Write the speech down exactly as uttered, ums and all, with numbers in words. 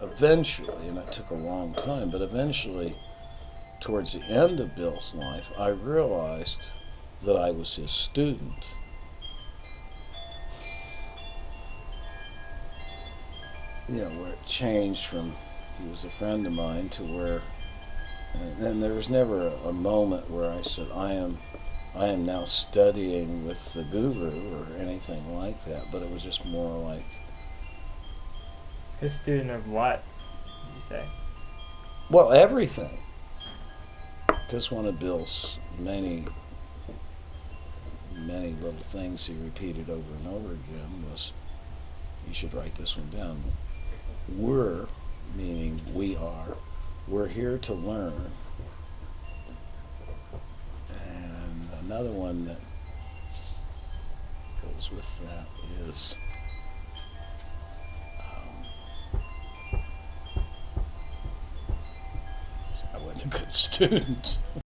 eventually, and it took a long time, but eventually, towards the end of Bill's life, I realized that I was his student. You know, where it changed from he was a friend of mine to where, and then there was never a, a moment where I said, I am I am now studying with the guru or anything like that, but it was just more like... His student of what, did you say? Well, everything. Because one of Bill's many, many little things he repeated over and over again was, you should write this one down. We're, meaning we are, we're here to learn. And another one that goes with that is, um, I wasn't a good student.